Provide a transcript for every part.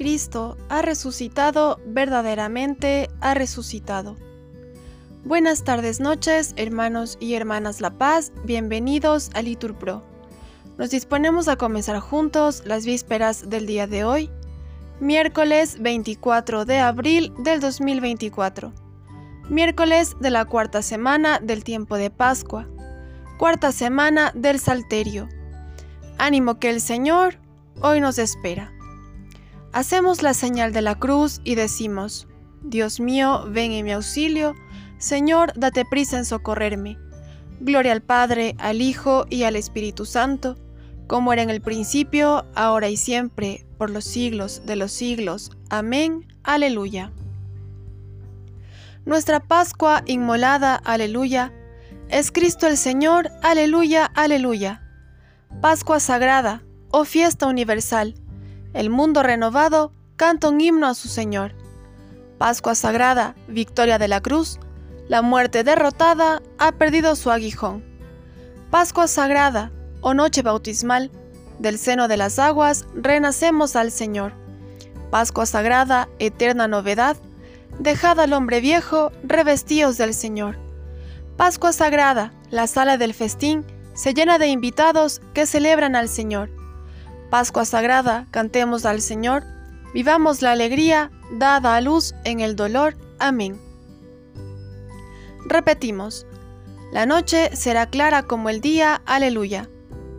Cristo ha resucitado, verdaderamente ha resucitado. Buenas tardes, noches, hermanos y hermanas La Paz, bienvenidos a LiturPro. Nos disponemos a comenzar juntos las vísperas del día de hoy, miércoles 24 de abril del 2024, miércoles de la cuarta semana del tiempo de Pascua, cuarta semana del Salterio. Ánimo que el Señor hoy nos espera. Hacemos la señal de la cruz y decimos: Dios mío, ven en mi auxilio, Señor, date prisa en socorrerme. Gloria al Padre, al Hijo y al Espíritu Santo, como era en el principio, ahora y siempre, por los siglos de los siglos. Amén. Aleluya. Nuestra Pascua inmolada, aleluya, es Cristo el Señor, aleluya, aleluya. Pascua sagrada, oh fiesta universal, el mundo renovado canta un himno a su Señor. Pascua sagrada, victoria de la cruz, la muerte derrotada ha perdido su aguijón. Pascua sagrada, oh noche bautismal, del seno de las aguas renacemos al Señor. Pascua sagrada, eterna novedad, dejad al hombre viejo, revestíos del Señor. Pascua sagrada, la sala del festín se llena de invitados que celebran al Señor. Pascua sagrada, cantemos al Señor, vivamos la alegría dada a luz en el dolor. Amén. Repetimos: la noche será clara como el día. Aleluya.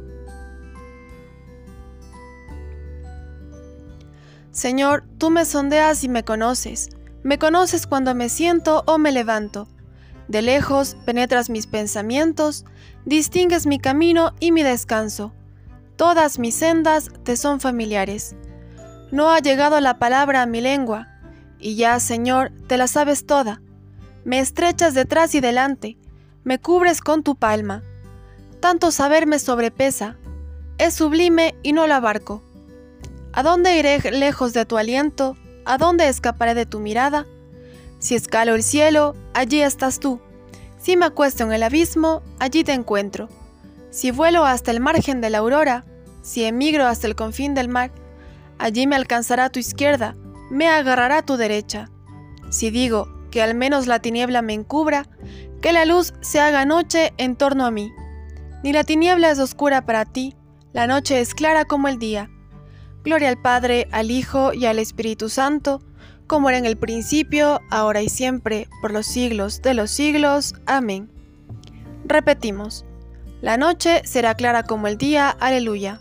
Señor, tú me sondeas y me conoces cuando me siento o me levanto. De lejos penetras mis pensamientos, distingues mi camino y mi descanso. Todas mis sendas te son familiares. No ha llegado la palabra a mi lengua, y ya, Señor, te la sabes toda. Me estrechas detrás y delante, me cubres con tu palma. Tanto saber me sobrepesa, es sublime y no lo abarco. ¿A dónde iré lejos de tu aliento? ¿A dónde escaparé de tu mirada? Si escalo el cielo, allí estás tú. Si me acuesto en el abismo, allí te encuentro. Si vuelo hasta el margen de la aurora, si emigro hasta el confín del mar, allí me alcanzará tu izquierda, me agarrará tu derecha. Si digo que al menos la tiniebla me encubra, que la luz se haga noche en torno a mí. Ni la tiniebla es oscura para ti, la noche es clara como el día. Gloria al Padre, al Hijo y al Espíritu Santo, como era en el principio, ahora y siempre, por los siglos de los siglos. Amén. Repetimos: la noche será clara como el día. Aleluya.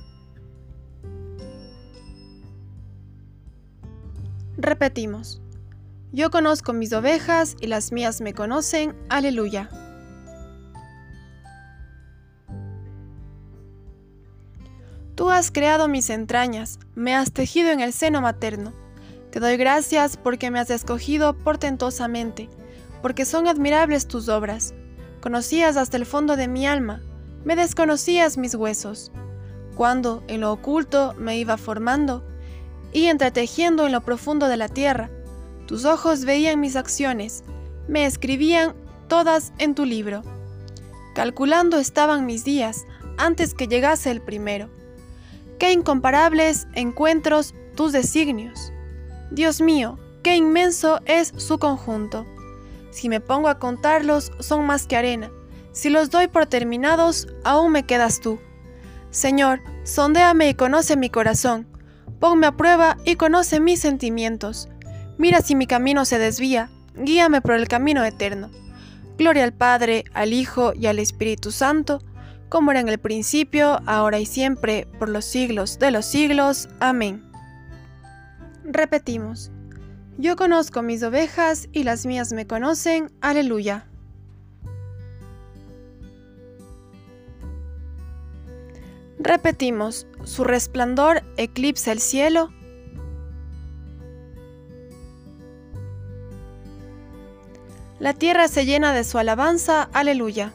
Repetimos: yo conozco mis ovejas y las mías me conocen. Aleluya. Tú has creado mis entrañas, me has tejido en el seno materno. Te doy gracias porque me has escogido portentosamente, porque son admirables tus obras. Conocías hasta el fondo de mi alma, me desconocías mis huesos. Cuando en lo oculto me iba formando y entretejiendo en lo profundo de la tierra, tus ojos veían mis acciones, me escribían todas en tu libro. Calculando estaban mis días antes que llegase el primero. ¡Qué incomparables encuentros tus designios! Dios mío, qué inmenso es su conjunto. Si me pongo a contarlos, son más que arena. Si los doy por terminados, aún me quedas tú. Señor, sondéame y conoce mi corazón. Ponme a prueba y conoce mis sentimientos. Mira si mi camino se desvía, guíame por el camino eterno. Gloria al Padre, al Hijo y al Espíritu Santo, como era en el principio, ahora y siempre, por los siglos de los siglos. Amén. Repetimos: yo conozco mis ovejas y las mías me conocen. Aleluya. Repetimos: su resplandor eclipsa el cielo. La tierra se llena de su alabanza. Aleluya.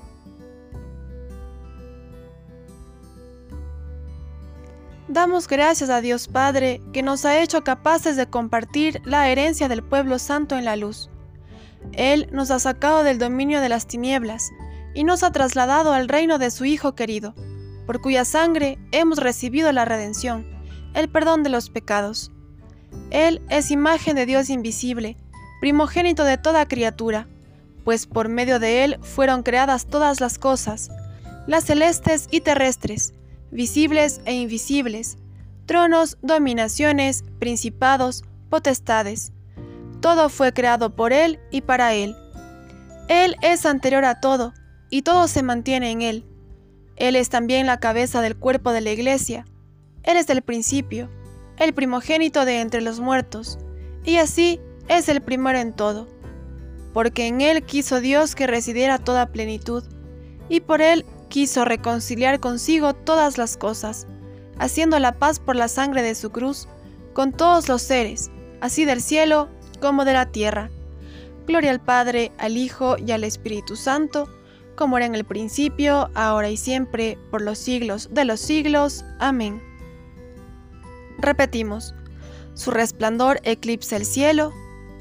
Damos gracias a Dios Padre, que nos ha hecho capaces de compartir la herencia del pueblo santo en la luz. Él nos ha sacado del dominio de las tinieblas y nos ha trasladado al reino de su Hijo querido, por cuya sangre hemos recibido la redención, el perdón de los pecados. Él es imagen de Dios invisible, primogénito de toda criatura, pues por medio de Él fueron creadas todas las cosas, las celestes y terrestres, visibles e invisibles, tronos, dominaciones, principados, potestades. Todo fue creado por Él y para Él. Él es anterior a todo, y todo se mantiene en Él. Él es también la cabeza del cuerpo de la Iglesia. Él es el principio, el primogénito de entre los muertos, y así es el primero en todo. Porque en Él quiso Dios que residiera toda plenitud, y por Él quiso reconciliar consigo todas las cosas, haciendo la paz por la sangre de su cruz, con todos los seres, así del cielo como de la tierra. Gloria al Padre, al Hijo y al Espíritu Santo, como era en el principio, ahora y siempre, por los siglos de los siglos. Amén. Repetimos, su resplandor eclipsa el cielo,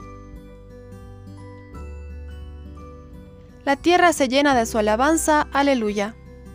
la tierra se llena de su alabanza. Aleluya.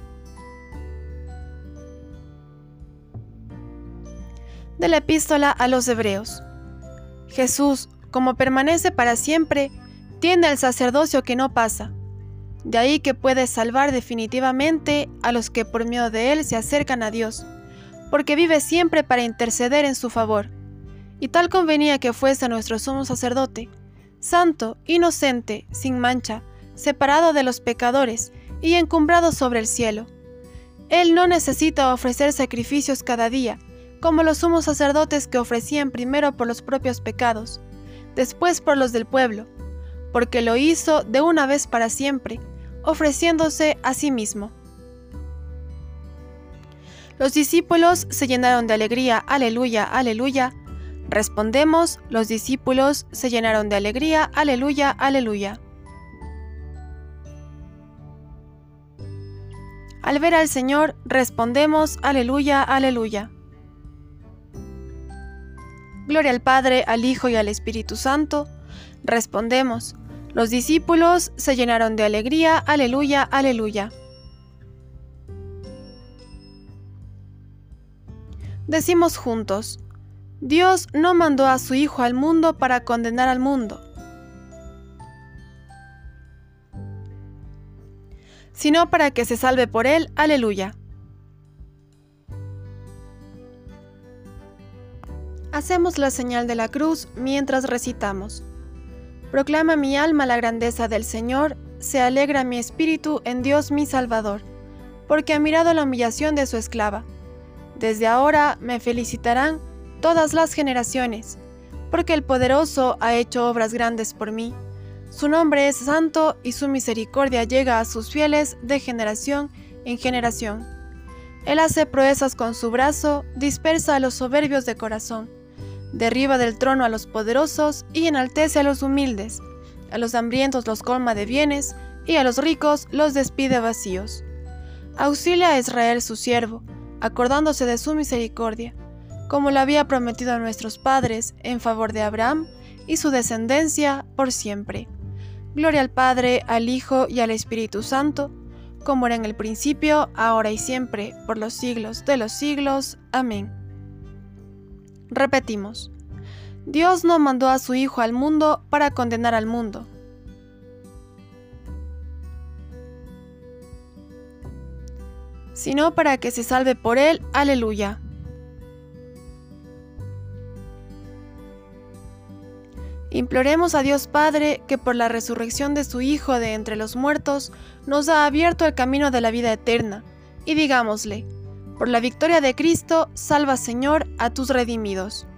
De la epístola a los Hebreos. Jesús, como permanece para siempre, tiene el sacerdocio que no pasa. De ahí que puede salvar definitivamente a los que por medio de Él se acercan a Dios, porque vive siempre para interceder en su favor. Y tal convenía que fuese nuestro sumo sacerdote, santo, inocente, sin mancha, separado de los pecadores y encumbrado sobre el cielo. Él no necesita ofrecer sacrificios cada día, como los sumos sacerdotes que ofrecían primero por los propios pecados, después por los del pueblo, porque lo hizo de una vez para siempre, ofreciéndose a sí mismo. Los discípulos se llenaron de alegría. Aleluya, aleluya. Respondemos, los discípulos se llenaron de alegría. Aleluya, aleluya. Al ver al Señor, respondemos, aleluya, aleluya. Gloria al Padre, al Hijo y al Espíritu Santo. Respondemos, los discípulos se llenaron de alegría. Aleluya, aleluya. Decimos juntos, Dios no mandó a su Hijo al mundo para condenar al mundo, sino para que se salve por él. Aleluya. Hacemos la señal de la cruz mientras recitamos. Proclama mi alma la grandeza del Señor, se alegra mi espíritu en Dios mi Salvador, porque ha mirado la humillación de su esclava. Desde ahora me felicitarán todas las generaciones, porque el Poderoso ha hecho obras grandes por mí. Su nombre es santo y su misericordia llega a sus fieles de generación en generación. Él hace proezas con su brazo, dispersa a los soberbios de corazón, derriba del trono a los poderosos y enaltece a los humildes. A los hambrientos los colma de bienes y a los ricos los despide vacíos. Auxilia a Israel su siervo, acordándose de su misericordia, como lo había prometido a nuestros padres en favor de Abraham y su descendencia por siempre. Gloria al Padre, al Hijo y al Espíritu Santo, como era en el principio, ahora y siempre, por los siglos de los siglos. Amén. Repetimos, Dios no mandó a su Hijo al mundo para condenar al mundo, sino para que se salve por él. Aleluya. Imploremos a Dios Padre que por la resurrección de su Hijo de entre los muertos nos ha abierto el camino de la vida eterna, y digámosle, por la victoria de Cristo, salva Señor a tus redimidos.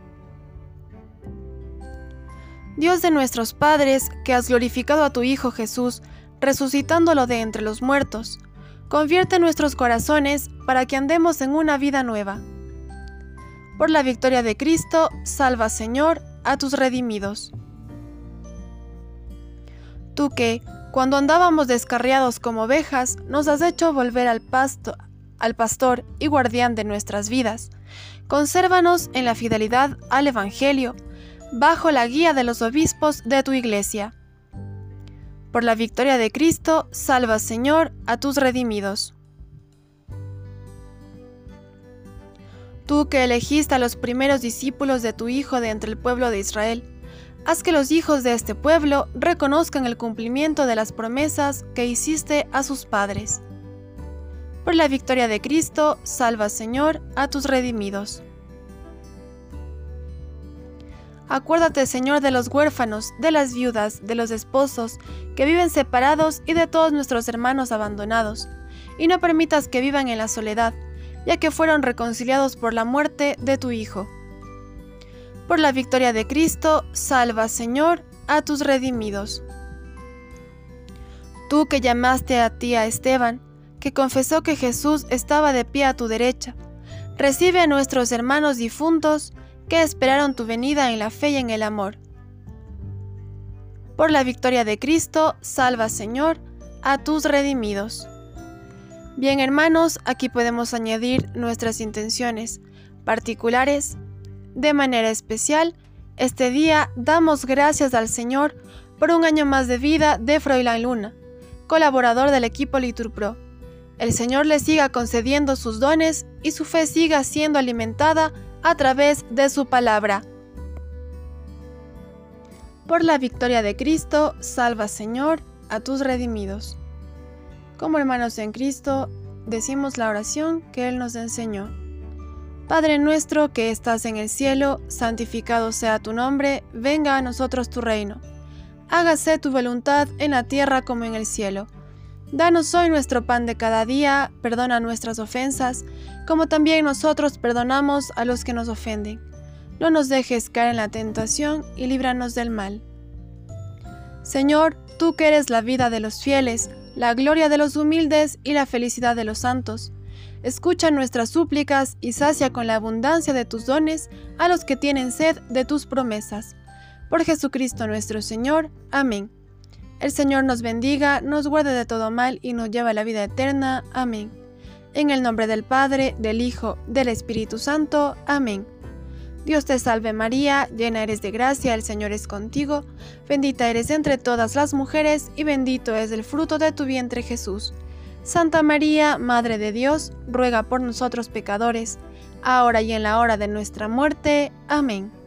Dios de nuestros padres, que has glorificado a tu Hijo Jesús, resucitándolo de entre los muertos, convierte nuestros corazones para que andemos en una vida nueva. Por la victoria de Cristo, salva Señor a tus redimidos. Tú que, cuando andábamos descarriados como ovejas, nos has hecho volver al pastor y guardián de nuestras vidas. Consérvanos en la fidelidad al Evangelio, bajo la guía de los obispos de tu Iglesia. Por la victoria de Cristo, salva Señor a tus redimidos. Tú que elegiste a los primeros discípulos de tu Hijo de entre el pueblo de Israel, haz que los hijos de este pueblo reconozcan el cumplimiento de las promesas que hiciste a sus padres. Por la victoria de Cristo, salva, Señor, a tus redimidos. Acuérdate, Señor, de los huérfanos, de las viudas, de los esposos, que viven separados y de todos nuestros hermanos abandonados, y no permitas que vivan en la soledad, ya que fueron reconciliados por la muerte de tu Hijo. Por la victoria de Cristo, salva, Señor, a tus redimidos. Tú que llamaste a ti a Esteban, que confesó que Jesús estaba de pie a tu derecha, recibe a nuestros hermanos difuntos que esperaron tu venida en la fe y en el amor. Por la victoria de Cristo, salva, Señor, a tus redimidos. Bien, hermanos, aquí podemos añadir nuestras intenciones particulares. De manera especial, este día damos gracias al Señor por un año más de vida de Froilán Luna, colaborador del equipo LiturPro. El Señor le siga concediendo sus dones y su fe siga siendo alimentada a través de su palabra. Por la victoria de Cristo, salva, Señor, a tus redimidos. Como hermanos en Cristo, decimos la oración que Él nos enseñó. Padre nuestro que estás en el cielo, santificado sea tu nombre, venga a nosotros tu reino. Hágase tu voluntad en la tierra como en el cielo. Danos hoy nuestro pan de cada día, perdona nuestras ofensas, como también nosotros perdonamos a los que nos ofenden. No nos dejes caer en la tentación y líbranos del mal. Señor, tú que eres la vida de los fieles, la gloria de los humildes y la felicidad de los santos, escucha nuestras súplicas y sacia con la abundancia de tus dones a los que tienen sed de tus promesas. Por Jesucristo nuestro Señor. Amén. El Señor nos bendiga, nos guarde de todo mal y nos lleve a la vida eterna. Amén. En el nombre del Padre, del Hijo, del Espíritu Santo. Amén. Dios te salve María, llena eres de gracia, el Señor es contigo. Bendita eres entre todas las mujeres y bendito es el fruto de tu vientre Jesús. Santa María, Madre de Dios, ruega por nosotros pecadores, ahora y en la hora de nuestra muerte. Amén.